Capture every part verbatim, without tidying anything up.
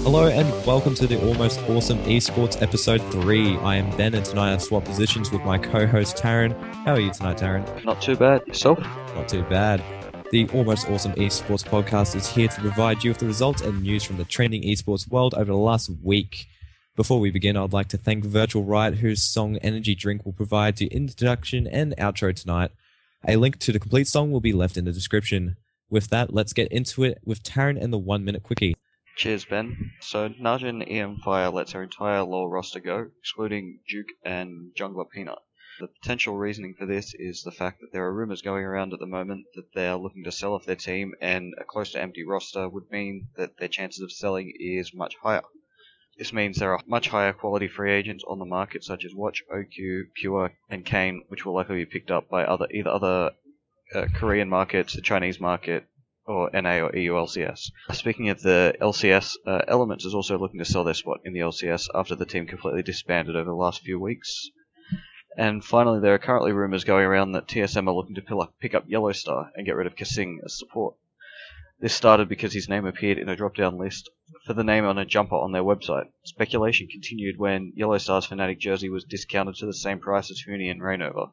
Hello and welcome to the Almost Awesome Esports episode three. I am Ben and tonight I've swapped positions with my co-host Taryn. How are you tonight, Taryn? Not too bad. Yourself? Not too bad. The Almost Awesome Esports podcast is here to provide you with the results and news from the trending esports world over the last week. Before we begin, I'd like to thank Virtual Riot, whose song Energy Drink will provide the introduction and outro tonight. A link to the complete song will be left in the description. With that, let's get into it with Taryn and the one minute quickie. Cheers, Ben. So, Najin E M Fire lets her entire lower roster go, excluding Duke and Jungler Peanut. The potential reasoning for this is the fact that there are rumours going around at the moment that they are looking to sell off their team, and a close to empty roster would mean that their chances of selling is much higher. This means there are much higher quality free agents on the market, such as Watch, O Q, Pure, and Kane, which will likely be picked up by other either other uh, Korean markets, the Chinese market, or N A or E U L C S. Speaking of the L C S, uh, Elements is also looking to sell their spot in the L C S after the team completely disbanded over the last few weeks. And finally, there are currently rumours going around that T S M are looking to pick up Yellowstar and get rid of Kasing as support. This started because his name appeared in a drop-down list for the name on a jumper on their website. Speculation continued when Yellowstar's Fnatic jersey was discounted to the same price as Huni and Reignover,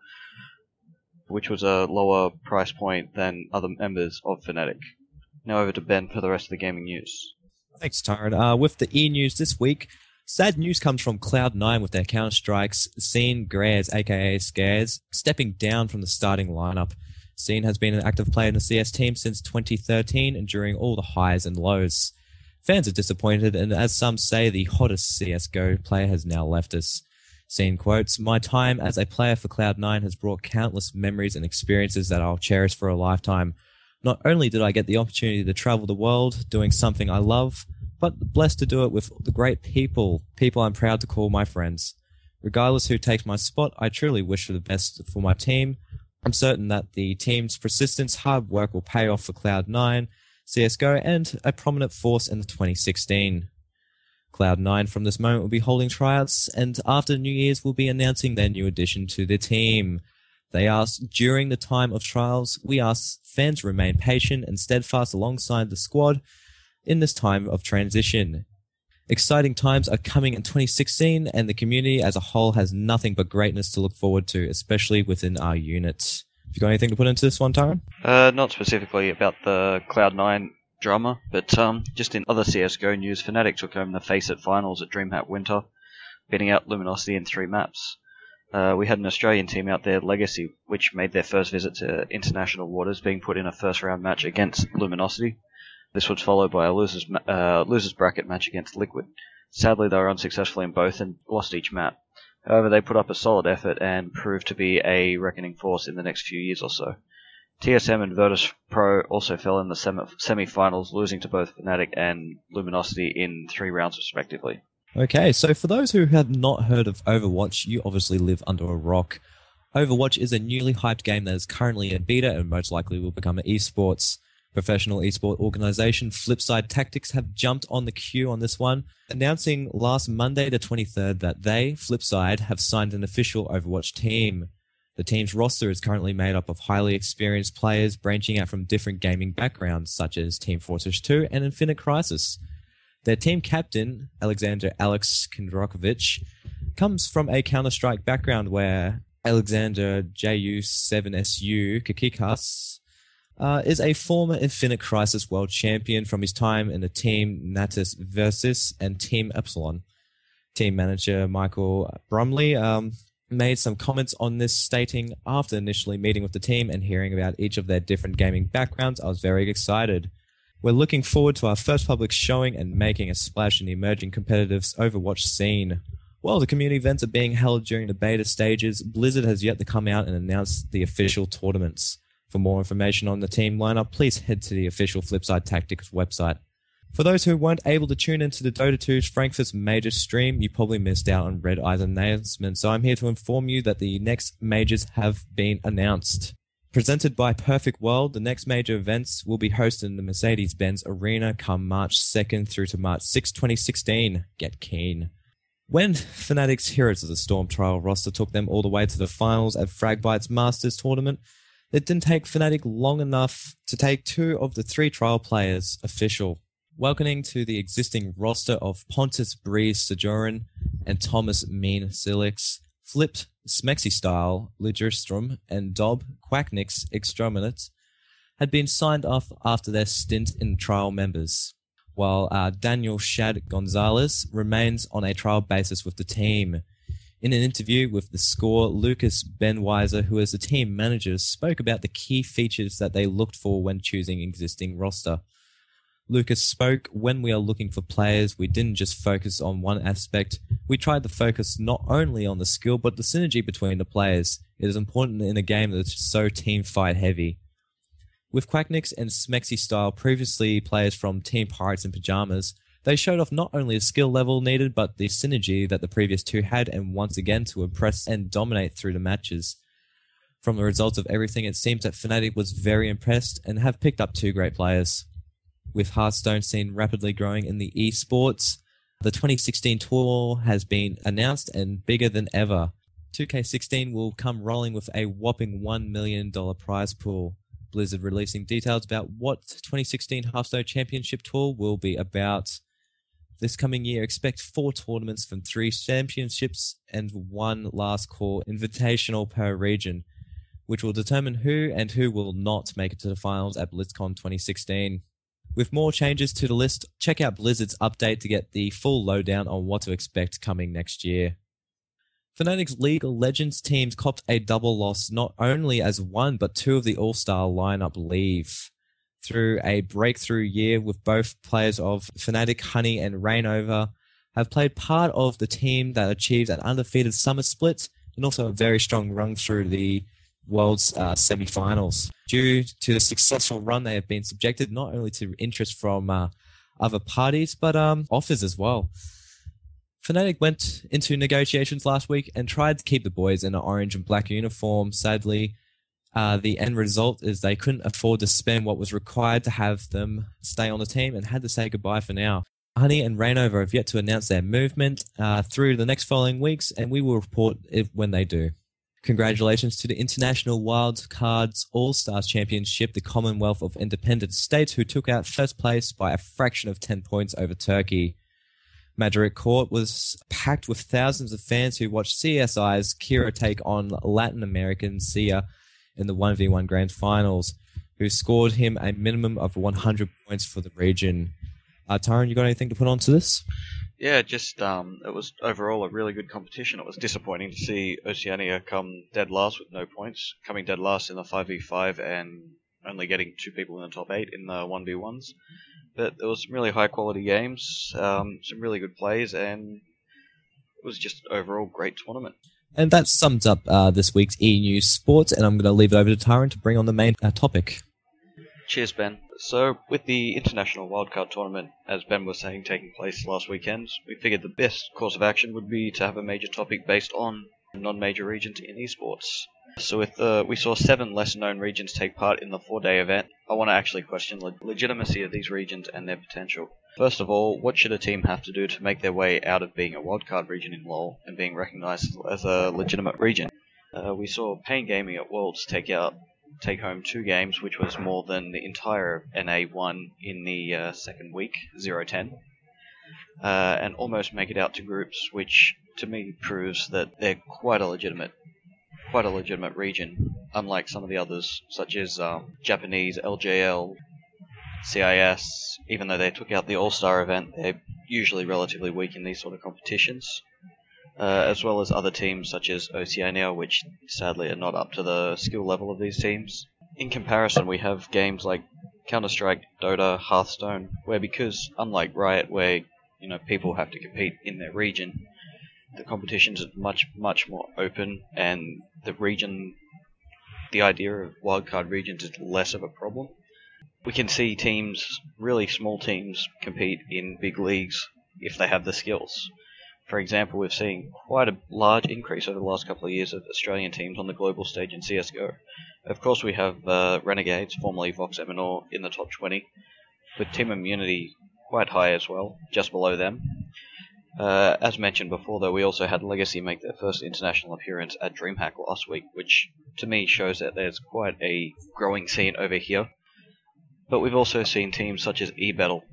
which was a lower price point than other members of Fnatic. Now over to Ben for the rest of the gaming news. Thanks, Taryn. Uh, with the E-News this week, sad news comes from Cloud nine with their Counter-Strike's Scene Grares, aka Scares, stepping down from the starting lineup. Scene has been an active player in the C S team since twenty thirteen, enduring all the highs and lows. Fans are disappointed, and as some say, the hottest C S G O player has now left us. Scene quotes, "My time as a player for Cloud nine has brought countless memories and experiences that I'll cherish for a lifetime. Not only did I get the opportunity to travel the world doing something I love, but blessed to do it with the great people, people I'm proud to call my friends. Regardless who takes my spot, I truly wish for the best for my team. I'm certain that the team's persistence, hard work will pay off for Cloud nine, C S G O, and a prominent force in the twenty sixteen. Cloud nine from this moment will be holding tryouts, and after New Year's will be announcing their new addition to their team. They ask, during the time of trials, we ask fans to remain patient and steadfast alongside the squad in this time of transition. Exciting times are coming in twenty sixteen, and the community as a whole has nothing but greatness to look forward to, especially within our unit." Have you got anything to put into this one, Taryn? Uh, not specifically about the Cloud nine drama, but um, just in other C S G O news, Fnatic took home the FACEIT finals at DreamHack Winter, beating out Luminosity in three maps. Uh, we had an Australian team out there, Legacy, which made their first visit to international waters, being put in a first-round match against Luminosity. This was followed by a losers, uh, losers bracket match against Liquid. Sadly, they were unsuccessful in both and lost each map. However, they put up a solid effort and proved to be a reckoning force in the next few years or so. T S M and Virtus Pro also fell in the semi- semi-finals, losing to both Fnatic and Luminosity in three rounds respectively. Okay, so for those who have not heard of Overwatch, you obviously live under a rock. Overwatch is a newly hyped game that is currently in beta and most likely will become an esports. Professional esport organization Flipside Tactics have jumped on the queue on this one, announcing last Monday the twenty-third that they, Flipside, have signed an official Overwatch team. The team's roster is currently made up of highly experienced players branching out from different gaming backgrounds, such as Team Fortress two and Infinite Crisis. Their team captain, Alexander Alex Kondrokovic, comes from a Counter-Strike background where Alexander J U seven S U Kakikas uh, is a former Infinite Crisis world champion from his time in the team Natus Versus and Team Epsilon. Team manager Michael Brumley um, made some comments on this, stating, "After initially meeting with the team and hearing about each of their different gaming backgrounds, I was very excited. We're looking forward to our first public showing and making a splash in the emerging competitive Overwatch scene. While the community events are being held during the beta stages, Blizzard has yet to come out and announce the official tournaments. For more information on the team lineup, please head to the official Flipside Tactics website." For those who weren't able to tune into the Dota two Frankfurt's major stream, you probably missed out on Red Eye's announcement, so I'm here to inform you that the next majors have been announced. Presented by Perfect World, the next major events will be hosted in the Mercedes-Benz Arena come March second through to March sixth, twenty sixteen. Get keen. When Fnatic's Heroes of the Storm trial roster took them all the way to the finals at Fragbyte's Masters tournament, it didn't take Fnatic long enough to take two of the three trial players official. welcoming to the existing roster of Pontus Breeze Sojourn and Thomas Mean Silix, flipped Smexy Style, Lugerstrom, and Dob Quacknix Exterminate had been signed off after their stint in trial members, while uh, Daniel Shad Gonzalez remains on a trial basis with the team. In an interview with The Score, Lucas Benweiser, who is the team manager, spoke about the key features that they looked for when choosing existing roster. Lucas spoke, when we are looking for players, we didn't just focus on one aspect. We tried to focus not only on the skill, but the synergy between the players. It is important in a game that's so team fight heavy. With Quacknix and Smexy Style, previously players from Team Pirates in Pajamas, they showed off not only the skill level needed, but the synergy that the previous two had, and once again to impress and dominate through the matches. From the results of everything, it seems that Fnatic was very impressed and have picked up two great players. With Hearthstone scene rapidly growing in the esports, the twenty sixteen tour has been announced and bigger than ever. two K sixteen will come rolling with a whopping one million dollars prize pool. Blizzard releasing details about what twenty sixteen Hearthstone Championship Tour will be about. This coming year, expect four tournaments from three championships and one last call invitational per region, which will determine who and who will not make it to the finals at BlizzCon twenty sixteen. With more changes to the list, check out Blizzard's update to get the full lowdown on what to expect coming next year. Fnatic's League of Legends teams copped a double loss, not only as one but two of the All-Star lineup leave. Through a breakthrough year with both players of Fnatic, Honey and Reignover have played part of the team that achieved an undefeated summer split and also a very strong run through the World's uh, semi-finals. Due to the successful run, they have been subjected not only to interest from uh, other parties, but um, offers as well. Fnatic went into negotiations last week and tried to keep the boys in an orange and black uniform. Sadly, uh, the end result is they couldn't afford to spend what was required to have them stay on the team and had to say goodbye for now. Honey and Reignover have yet to announce their movement uh, through the next following weeks, and we will report it when they do. Congratulations to the International Wild Cards All-Stars Championship, the Commonwealth of Independent States, who took out first place by a fraction of ten points over Turkey. Madrid Court was packed with thousands of fans who watched C S I's Kira take on Latin American Sia in the one v one Grand Finals, who scored him a minimum of one hundred points for the region. Uh, Tyron, you got anything to put on to this? Yeah, just um, it was overall a really good competition. It was disappointing to see Oceania come dead last with no points, coming dead last in the five v five and only getting two people in the top eight in the one v ones. But there was some really high quality games, um, some really good plays, and it was just an overall great tournament. And that sums up uh, this week's E! News Sports, and I'm going to leave it over to Tyron to bring on the main uh, topic. Cheers, Ben. So, with the International Wildcard Tournament, as Ben was saying, taking place last weekend, we figured the best course of action would be to have a major topic based on non-major regions in esports. So with uh, we saw seven lesser-known regions take part in the four-day event. I want to actually question the legitimacy of these regions and their potential. First of all, what should a team have to do to make their way out of being a wildcard region in LoL and being recognized as a legitimate region? Uh, we saw Pain Gaming at Worlds take out take home two games, which was more than the entire N A won in the uh, second week, zero ten, uh, and almost make it out to groups, which to me proves that they're quite a legitimate, quite a legitimate region, unlike some of the others, such as um, Japanese L J L, C I S. Even though they took out the All-Star event, they're usually relatively weak in these sort of competitions. Uh, as well as other teams such as Oceania, which sadly are not up to the skill level of these teams. In comparison, we have games like Counter-Strike, Dota, Hearthstone, where because, unlike Riot, where you know people have to compete in their region, the competitions are much, much more open, and the region, the idea of wildcard regions is less of a problem. We can see teams, really small teams, compete in big leagues if they have the skills. For example, we've seen quite a large increase over the last couple of years of Australian teams on the global stage in C S G O. Of course, we have uh, Renegades, formerly Vox Eminor, in the top twenty, with Team Immunity quite high as well, just below them. Uh, as mentioned before, though, we also had Legacy make their first international appearance at DreamHack last week, which to me shows that there's quite a growing scene over here. But we've also seen teams such as eBattle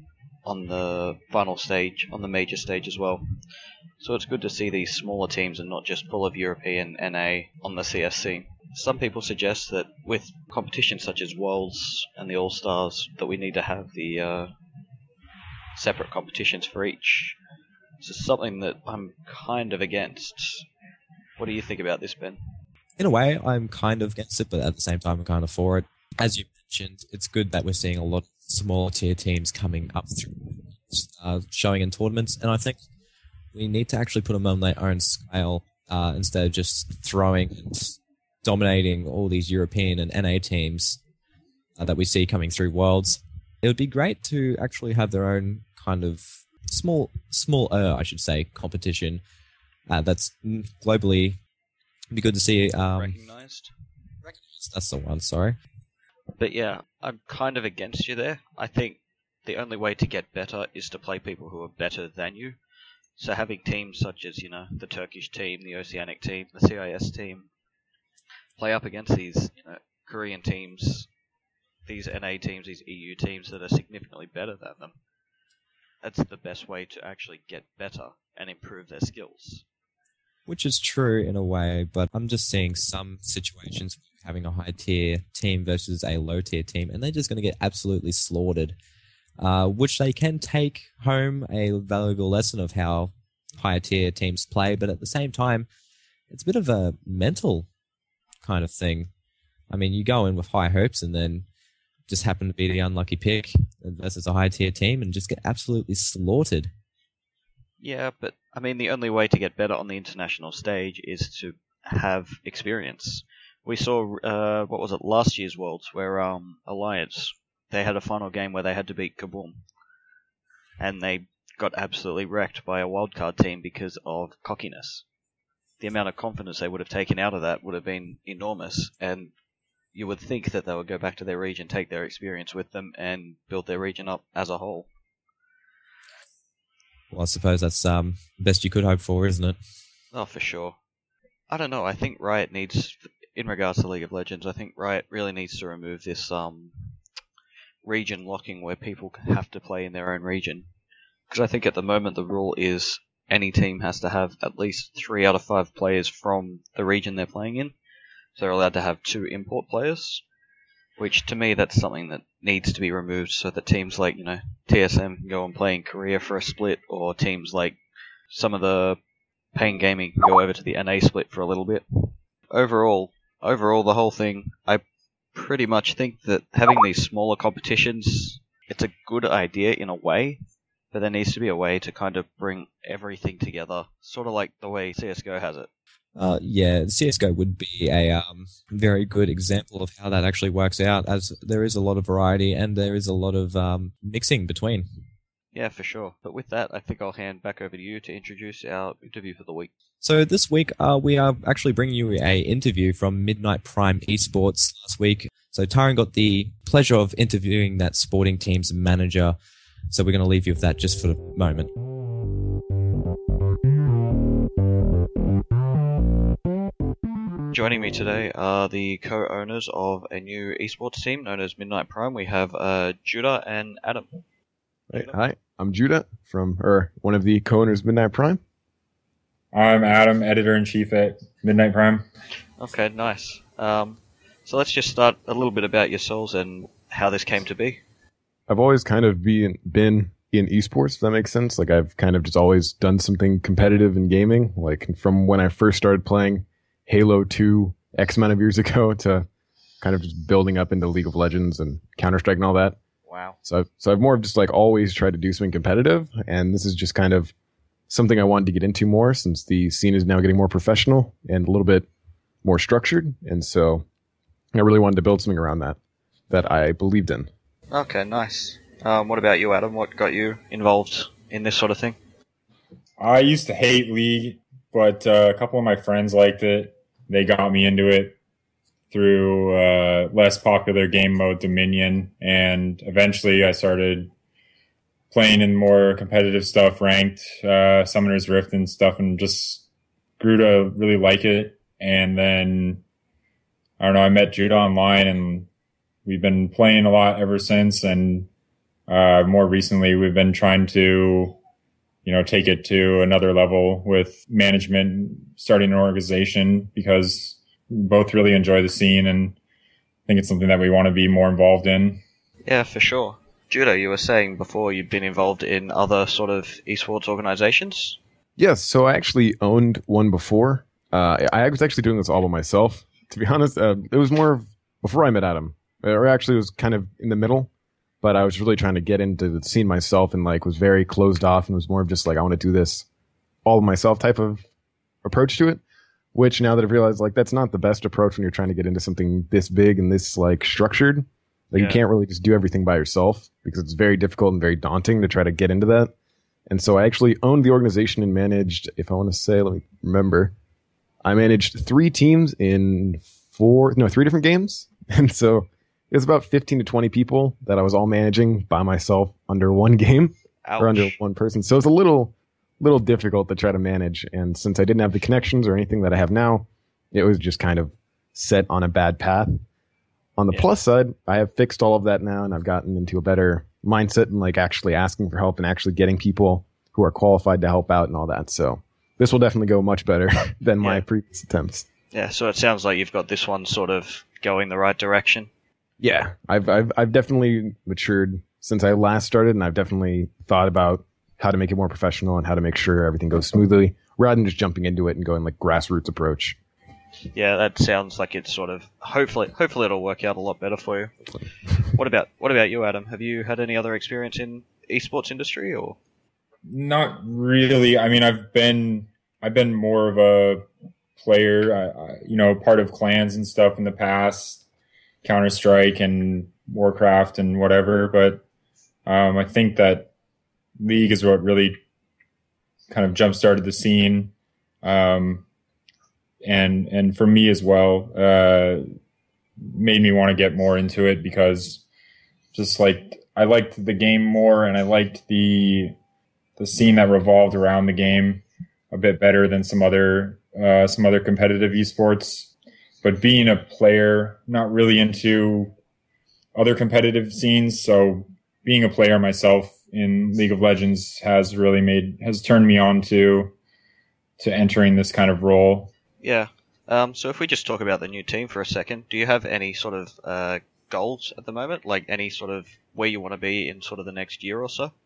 on the final stage, on the major stage as well. So it's good to see these smaller teams and not just full of European N A on the C S C. Some people suggest that with competitions such as Worlds and the All-Stars, that we need to have the uh, separate competitions for each. This is something that I'm kind of against. What do you think about this, Ben? In a way, I'm kind of against it, but at the same time, I'm kind of for it. As you mentioned, it's good that we're seeing a lot of smaller tier teams coming up through, uh, showing in tournaments, and I think we need to actually put them on their own scale uh, instead of just throwing and dominating all these European and N A teams uh, that we see coming through Worlds. It would be great to actually have their own kind of small, small, uh, I should say, competition uh, that's globally. It'd be good to see. Um, recognized. Recognized. That's the one. Sorry. But yeah, I'm kind of against you there. I think the only way to get better is to play people who are better than you. So having teams such as, you know, the Turkish team, the Oceanic team, the C I S team, play up against these, you know, Korean teams, these N A teams, these E U teams that are significantly better than them. That's the best way to actually get better and improve their skills. Which is true in a way, but I'm just seeing some situations having a high tier team versus a low tier team, and they're just going to get absolutely slaughtered. Uh, which they can take home a valuable lesson of how higher tier teams play, but at the same time, it's a bit of a mental kind of thing. I mean, you go in with high hopes and then just happen to be the unlucky pick versus a high tier team and just get absolutely slaughtered. Yeah, but I mean, the only way to get better on the international stage is to have experience. We saw, uh, what was it, last year's Worlds, where um, Alliance, they had a final game where they had to beat Kaboom. And they got absolutely wrecked by a wildcard team because of cockiness. The amount of confidence they would have taken out of that would have been enormous, and you would think that they would go back to their region, take their experience with them, and build their region up as a whole. Well, I suppose that's um best you could hope for, isn't it? Oh, for sure. I don't know. I think Riot needs, in regards to League of Legends, I think Riot really needs to remove this um region locking where people have to play in their own region. Because I think at the moment the rule is any team has to have at least three out of five players from the region they're playing in. So they're allowed to have two import players. Which, to me, that's something that needs to be removed so that teams like, you know, T S M can go and play in Korea for a split, or teams like some of the Pain Gaming can go over to the N A split for a little bit. Overall, overall, the whole thing, I pretty much think that having these smaller competitions, it's a good idea in a way, but there needs to be a way to kind of bring everything together, sort of like the way C S G O has it. Uh, yeah, C S G O would be a um, very good example of how that actually works out, as there is a lot of variety and there is a lot of um, mixing between. Yeah, for sure. But with that, I think I'll hand back over to you to introduce our interview for the week. So this week, uh, we are actually bringing you a interview from Midnight Prime Esports last week. So Tyron got the pleasure of interviewing that sporting team's manager. So we're going to leave you with that just for a moment. Joining me today are the co-owners of a new esports team known as Midnight Prime. We have uh, Judah and Adam. Hey, hi, I'm Judah from, or one of the co-owners of Midnight Prime. I'm Adam, editor-in-chief at Midnight Prime. Okay, nice. Um, so let's just start a little bit about yourselves and how this came to be. I've always kind of been been in esports, if that makes sense. Like, I've kind of just always done something competitive in gaming. Like, from when I first started playing Halo two X amount of years ago to kind of just building up into League of Legends and Counter-Strike and all that. Wow. So I've, so I've more of just like always tried to do something competitive, and this is just kind of something I wanted to get into more since the scene is now getting more professional and a little bit more structured. And so I really wanted to build something around that, that I believed in. Okay, nice. Um, what about you, Adam? What got you involved in this sort of thing? I used to hate League, but uh, a couple of my friends liked it. They got me into it through uh, less popular game mode Dominion, and eventually I started playing in more competitive stuff, ranked, uh, Summoner's Rift and stuff, and just grew to really like it. And then, I don't know, I met Judah online, and we've been playing a lot ever since, and Uh, more recently, we've been trying to, you know, take it to another level with management, starting an organization, because we both really enjoy the scene and I think it's something that we want to be more involved in. Yeah, for sure. Judo, you were saying before you've been involved in other sort of esports organizations? Yes, so I actually owned one before. Uh, I was actually doing this all by myself, to be honest. Uh, it was more of before I met Adam, or actually it was kind of in the middle, but I was really trying to get into the scene myself and like was very closed off and was more of just like, I want to do this all myself type of approach to it, which now that I've realized like that's not the best approach when you're trying to get into something this big and this like structured. Like Yeah. You can't really just do everything by yourself because it's very difficult and very daunting to try to get into that. And so I actually owned the organization and managed, if I want to say, let me remember, I managed three teams in four, no, three different games. And so it was about fifteen to twenty people that I was all managing by myself under one game Ouch. or under one person. So it's a little, little difficult to try to manage. And since I didn't have the connections or anything that I have now, it was just kind of set on a bad path. On the Yeah. plus side, I have fixed all of that now and I've gotten into a better mindset and like actually asking for help and actually getting people who are qualified to help out and all that. So this will definitely go much better than my Yeah. previous attempts. Yeah, so it sounds like you've got this one sort of going the right direction. Yeah, I've, I've, I've definitely matured since I last started and I've definitely thought about how to make it more professional and how to make sure everything goes smoothly rather than just jumping into it and going like grassroots approach. Yeah, that sounds like it's sort of hopefully hopefully it'll work out a lot better for you. What about what about you, Adam? Have you had any other experience in esports industry or? Not really. I mean, I've been I've been more of a player, I, I, you know, part of clans and stuff in the past, Counter Strike and Warcraft and whatever. But um, I think that League is what really kind of jump started the scene, um, and and for me as well, uh, made me want to get more into it because just like I liked the game more and I liked the the scene that revolved around the game a bit better than some other uh, some other competitive esports. But being a player, not really into other competitive scenes, so being a player myself in League of Legends has really made has turned me on to to entering this kind of role. Yeah. Um, so if we just talk about the new team for a second, do you have any sort of uh, goals at the moment? Like any sort of where you want to be in sort of the next year or so?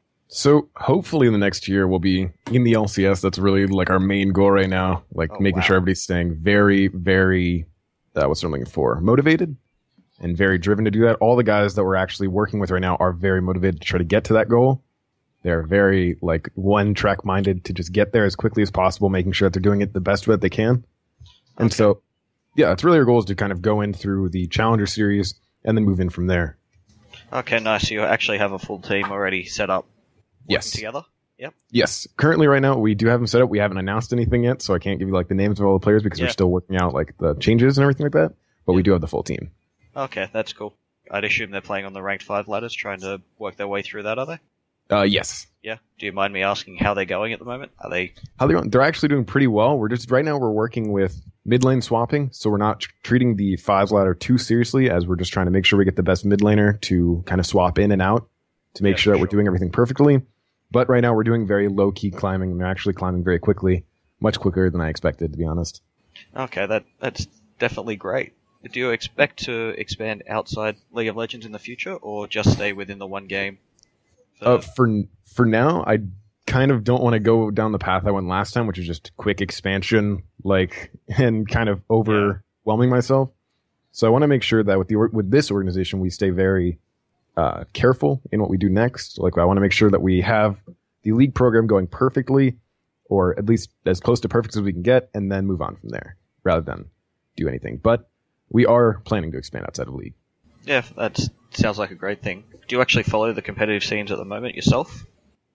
So hopefully in the next year we'll be in the L C S. That's really like our main goal right now. Like Oh, making wow. sure everybody's staying very, very, uh, what's what I'm looking for, motivated and very driven to do that. All the guys that we're actually working with right now are very motivated to try to get to that goal. They're very like one track minded to just get there as quickly as possible, making sure that they're doing it the best way that they can. And Okay. so, yeah, it's really our goal is to kind of go in through the Challenger Series and then move in from there. Okay, nice. So you actually have a full team already set up working Yes. together? Yep. Yes. Currently, right now, we do have them set up. We haven't announced anything yet, so I can't give you like the names of all the players because Yeah. we're still working out like the changes and everything like that. But we do have the full team. Okay, that's cool. I'd assume they're playing on the ranked five ladders, trying to work their way through that, are they? Uh, yes. Yeah. Do you mind me asking how they're going at the moment? Are they? How they going? They're actually doing pretty well. We're just right now we're working with mid lane swapping, so we're not tr- treating the fives ladder too seriously, as we're just trying to make sure we get the best mid laner to kind of swap in and out to make Yeah, sure that for we're sure. doing everything perfectly. But right now we're doing very low key climbing, and they're actually climbing very quickly, much quicker than I expected, to be honest. Okay, that that's definitely great. Do you expect to expand outside League of Legends in the future, or just stay within the one game? For... Uh, for for now, I kind of don't want to go down the path I went last time, which is just quick expansion, like, and kind of overwhelming myself. So I want to make sure that with the or- with this organization, we stay very uh, careful in what we do next. Like, I want to make sure that we have the league program going perfectly, or at least as close to perfect as we can get, and then move on from there, rather than do anything. But we are planning to expand outside of league. Yeah, that sounds like a great thing. Do you actually follow the competitive scenes at the moment yourself?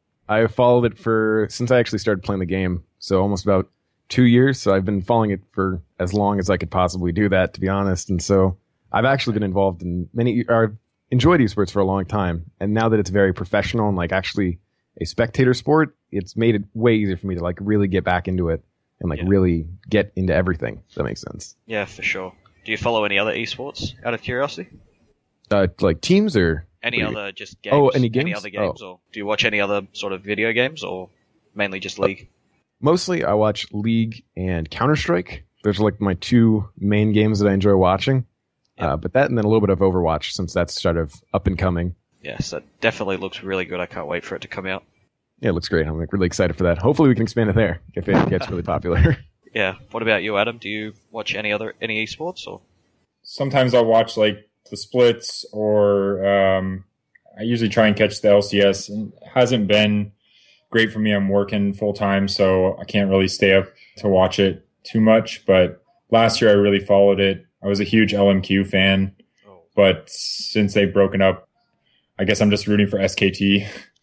I have followed it for since I actually started playing the game, so almost about two years. So I've been following it for as long as I could possibly do that, to be honest. And so I've actually been involved in many, or I've enjoyed esports for a long time. And now that it's very professional and like actually a spectator sport, it's made it way easier for me to like really get back into it and like Yeah. really get into everything. If that makes sense. Yeah, for sure. Do you follow any other esports, out of curiosity? Uh, like teams or Any what do you- other just games? Oh, any Any games? other games? Oh. Or do you watch any other sort of video games, or mainly just League? Mostly I watch League and Counter-Strike. Those are like my two main games that I enjoy watching. Yep. Uh, but that and then a little bit of Overwatch since that's sort of up and coming. Yes, that definitely looks really good. I can't wait for it to come out. Yeah, it looks great. I'm like really excited for that. Hopefully we can expand it there if it gets really popular. Yeah. What about you, Adam? Do you watch any other any esports or? Sometimes I'll watch like the splits, or um, I usually try and catch the L C S. And it hasn't been great for me. I'm working full time, so I can't really stay up to watch it too much. But last year I really followed it. I was a huge L M Q fan, Oh. but since they've broken up, I guess I'm just rooting for S K T.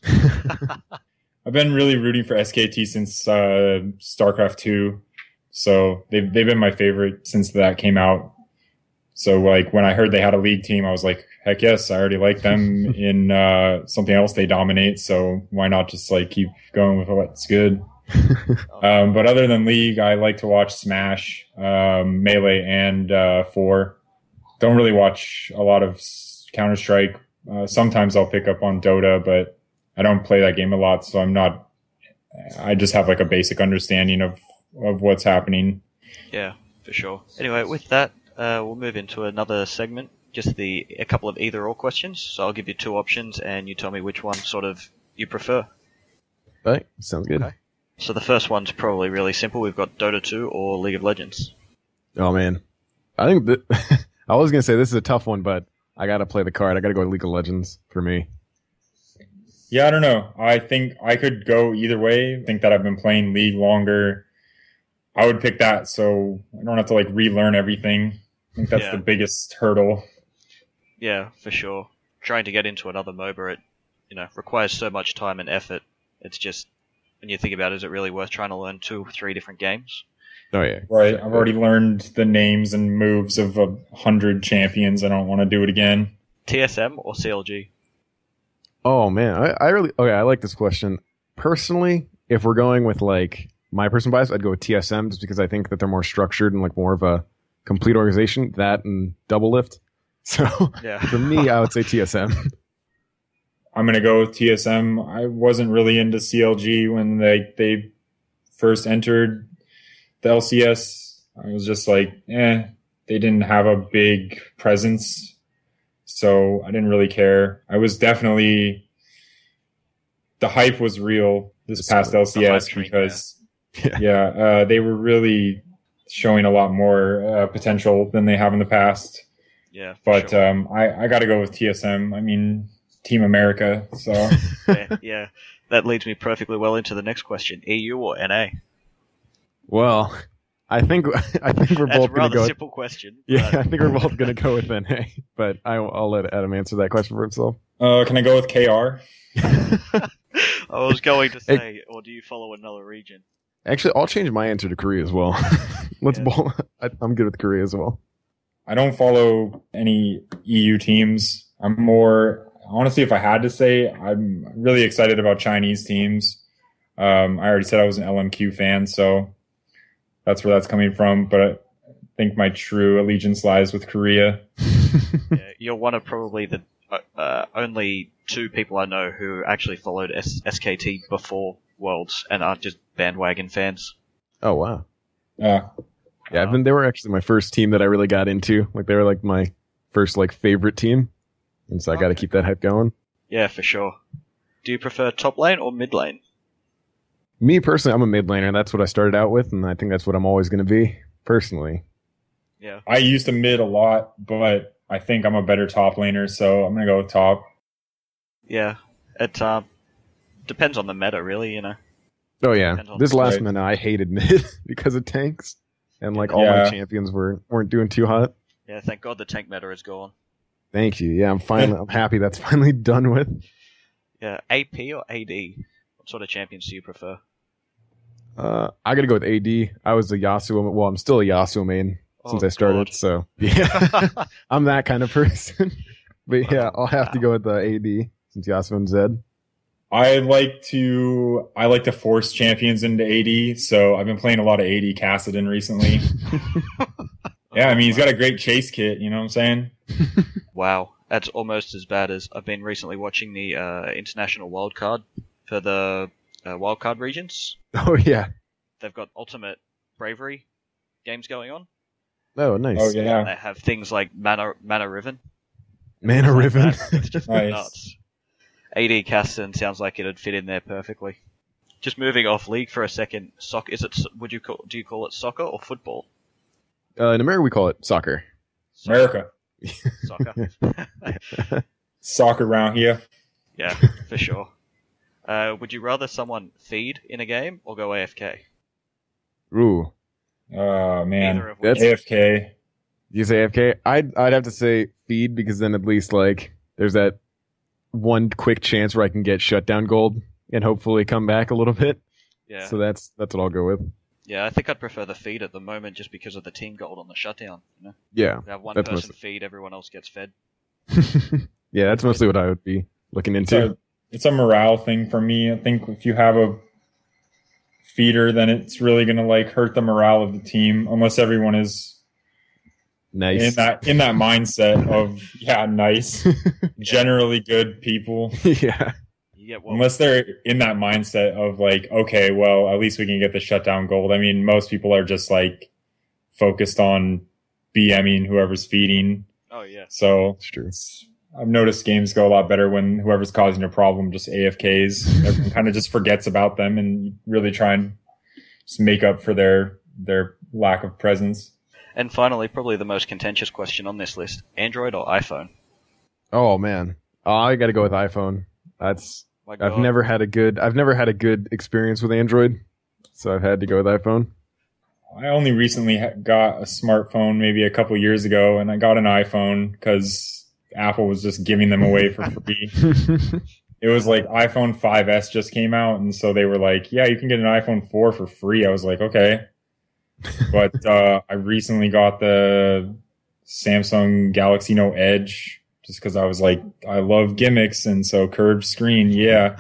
I've been really rooting for S K T since uh, StarCraft two, so they've they've been my favorite since that came out. So like when I heard they had a league team, I was like, heck yes, I already like them in uh, something else they dominate. So why not just like keep going with what's good? Um, but other than League, I like to watch Smash, um, Melee, and uh, Four. Don't really watch a lot of Counter Strike. Uh, sometimes I'll pick up on Dota, but I don't play that game a lot, so I'm not. I just have like a basic understanding of of what's happening. Yeah, for sure. Anyway, with that, uh, we'll move into another segment. Just the a couple of either or questions. So I'll give you two options, and you tell me which one sort of you prefer. All right, sounds good. Okay. So the first one's probably really simple. We've got Dota two or League of Legends. Oh man, I think that I was gonna say this is a tough one, but I gotta play the card. I gotta go with League of Legends for me. Yeah, I don't know. I think I could go either way. I think that I've been playing League longer. I would pick that, so I don't have to like relearn everything. I think that's Yeah. the biggest hurdle. Yeah, for sure. Trying to get into another MOBA, it you know requires so much time and effort. It's just when you think about it, is it really worth trying to learn two or three different games? Oh yeah, Right. I've already learned the names and moves of a hundred champions. I don't want to do it again. T S M or C L G? Oh man, I, I really okay. I like this question personally. If we're going with like my personal bias, I'd go with T S M just because I think that they're more structured and like more of a complete organization. That and Double Lift. So Yeah. for me, I would say T S M. I'm gonna go with T S M. I wasn't really into C L G when they they first entered the L C S. I was just like, eh, they didn't have a big presence, so I didn't really care. I was definitely the hype was real this past The L C S hype train, because Yeah. yeah, uh, they were really showing a lot more uh, potential than they have in the past. Yeah, for But sure. um, I, I got to go with T S M. I mean, Team America. So yeah, yeah, that leads me perfectly well into the next question: E U or N A? Well, I think I think we're That's a both gonna rather go. simple question. Yeah, but- I think we're both gonna go with N A. But I, I'll let Adam answer that question for himself. uh, can I go with K R? I was going to Hey. say, or do you follow another region? Actually, I'll change my answer to Korea as well. Let's Yeah. bowl. I, I'm good with Korea as well. I don't follow any E U teams. I'm more, honestly, if I had to say, I'm really excited about Chinese teams. Um, I already said I was an L M Q fan, so that's where that's coming from. But I think my true allegiance lies with Korea. Yeah, you're one of probably the uh, uh, only two people I know who actually followed S- SKT before Worlds and aren't just bandwagon fans. Oh wow. Uh, Yeah, I've been, they were actually my first team that I really got into. Like they were like my first like favorite team, and so I got to Okay. keep that hype going. Yeah, for sure. Do you prefer top lane or mid lane? Me personally, I'm a mid laner. That's what I started out with, and I think that's what I'm always going to be personally. Yeah, I used to mid a lot, but I think I'm a better top laner, so I'm going to go with top. yeah. It uh, depends on the meta, really. You know. Oh yeah, Depends on- this last Right. minute I hated mid because of tanks, and like all my Yeah. champions were weren't doing too hot. Yeah, thank God the tank meta is gone. Thank you. Yeah, I'm finally I'm happy that's finally done with. Yeah, A P or A D? What sort of champions do you prefer? Uh, I got to go with A D. I was a Yasuo. Well, I'm still a Yasuo main since Oh, I started. God. So yeah, I'm that kind of person. But yeah, I'll have to go with the A D since Yasuo and Zed. I like to I like to force champions into A D, so I've been playing a lot of A D Kassadin recently. Yeah, I mean he's got a great chase kit, you know what I'm saying? Wow. that's almost as bad as I've been recently watching the uh, international wildcard for the uh, wildcard regions. Oh yeah. They've got Ultimate Bravery games going on. Oh nice. Oh yeah. They have things like Mana Mana Riven. Mana Like Riven. that. It's just Nice. nuts. A D Caston sounds like it'd fit in there perfectly. Just moving off league for a second. Soc is it? Would you call? Do you call it soccer or football? Uh, in America, we call it soccer. America. Soccer. Soccer around here. Yeah, for sure. Uh, would you rather someone feed in a game or go A F K? Ooh. Oh man. Either of which. That's- A F K. You say A F K? I'd I'd have to say feed because then at least like there's that one quick chance where I can get shutdown gold and hopefully come back a little bit. Yeah. So that's that's what I'll go with. Yeah, I think I'd prefer the feed at the moment just because of the team gold on the shutdown. You know, Yeah. we have one That's person mostly- feed, everyone else gets fed. Yeah, that's mostly what I would be looking It's into. a, it's a morale thing for me. I think if you have a feeder, then it's really gonna like hurt the morale of the team unless everyone is Nice. in that in that mindset of yeah, nice, generally good people. Yeah. You get what? Unless they're in that mindset of like, okay, well, at least we can get the shutdown gold. I mean, most people are just like focused on BMing whoever's feeding. Oh yeah. So That's true. it's, I've noticed games go a lot better when whoever's causing a problem just A F Ks. Everyone kind of just forgets about them and really try and just make up for their their lack of presence. And finally, probably the most contentious question on this list: Android or iPhone? Oh man. Oh, I got to go with iPhone. That's My I've God. never had a good I've never had a good experience with Android. So I've had to go with iPhone. I only recently ha- got a smartphone maybe a couple years ago, and I got an iPhone because Apple was just giving them away for free. It was like iPhone five S just came out, and so they were like, yeah, you can get an iPhone four for free. I was like, okay. But uh, I recently got the Samsung Galaxy Note Edge just because I was like, I love gimmicks, and so curved screen, yeah.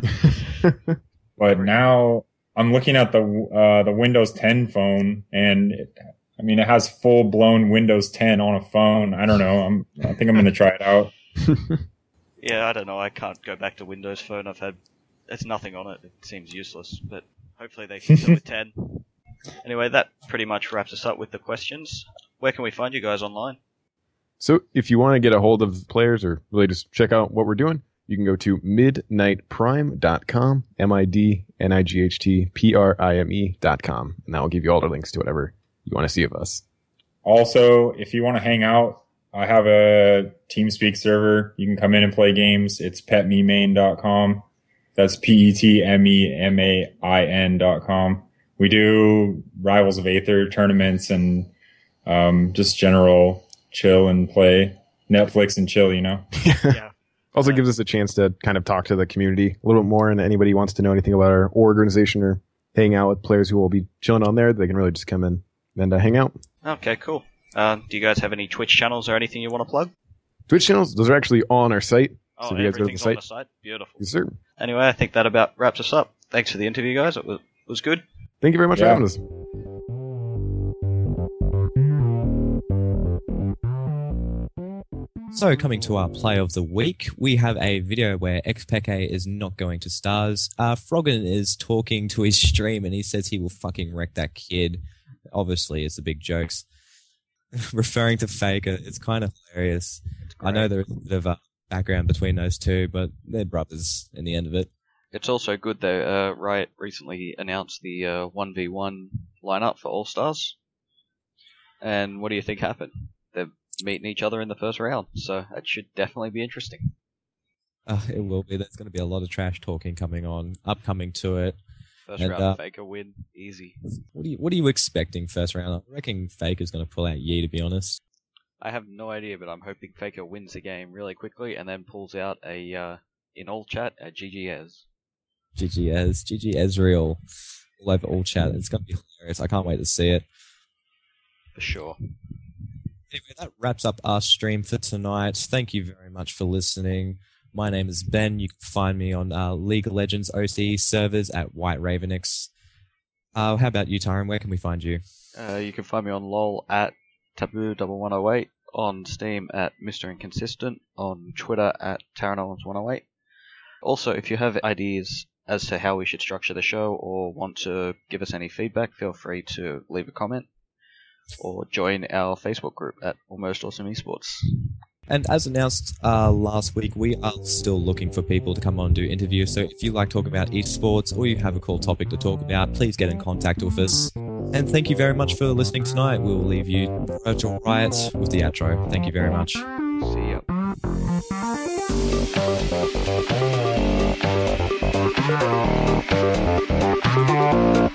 But now I'm looking at the uh, the Windows ten phone, and it, I mean, it has full blown Windows ten on a phone. I don't know. I'm I think I'm gonna try it out. Yeah, I don't know. I can't go back to Windows Phone. I've had there's nothing on it. It seems useless, but hopefully they can go with ten. Anyway, that pretty much wraps us up with the questions. Where can we find you guys online? So if you want to get a hold of players or really just check out what we're doing, you can go to midnight prime dot com, M I D N I G H T P R I M E dot com, and that will give you all the links to whatever you want to see of us. Also, if you want to hang out, I have a TeamSpeak server. You can come in and play games. It's pet me main dot com. That's P E T M E M A I N dot com. We do Rivals of Aether tournaments and um, just general chill and play. Netflix and chill, you know? Yeah. Also gives us a chance to kind of talk to the community a little bit more, and anybody who wants to know anything about our organization or hang out with players who will be chilling on there, they can really just come in and uh, hang out. Okay, cool. Uh, do you guys have any Twitch channels or anything you want to plug? Twitch channels, those are actually on our site. Oh, so if you guys go to the everything's on site, the site. Beautiful. yes, sir. Anyway, I think that about wraps us up. Thanks for the interview, guys. It was, it was good. Thank you very much for Yeah. having us. So, coming to our play of the week, we have a video where Xpeke is not going to stars. Uh, Froggen is talking to his stream and he says he will fucking wreck that kid. Obviously, it's the big jokes. Referring to Faker, it's kind of hilarious. I know there's a bit of a background between those two, but they're brothers in the end of it. It's also good though. Uh, Riot recently announced the uh, one v one lineup for All Stars. And what do you think happened? They're meeting each other in the first round, so that should definitely be interesting. Uh, it will be. There's going to be a lot of trash talking coming on, upcoming to it. First And, round uh, Faker win, easy. What are you What are you expecting first round? I reckon Faker's going to pull out Yi, to be honest. I have no idea, but I'm hoping Faker wins the game really quickly and then pulls out a uh, in all chat a G G Ez. G G Ez, G G Ezreal, all over all chat. It's going to be hilarious. I can't wait to see it. For sure. Anyway, that wraps up our stream for tonight. Thank you very much for listening. My name is Ben. You can find me on uh, League of Legends O C E servers at White Ravenix. Uh, how about you, Tyron? Where can we find you? Uh, you can find me on LOL at Taboo one one oh eight. on Steam at Mister Inconsistent, on Twitter at Taranolans one oh eight. Also, if you have ideas as to how we should structure the show or want to give us any feedback, feel free to leave a comment or join our Facebook group at Almost Awesome Esports. And as announced uh, last week, we are still looking for people to come on and do interviews. So if you like talking about esports or you have a cool topic to talk about, please get in contact with us. And thank you very much for listening tonight. We'll leave you Virtual Riot with the outro. Thank you very much. See ya.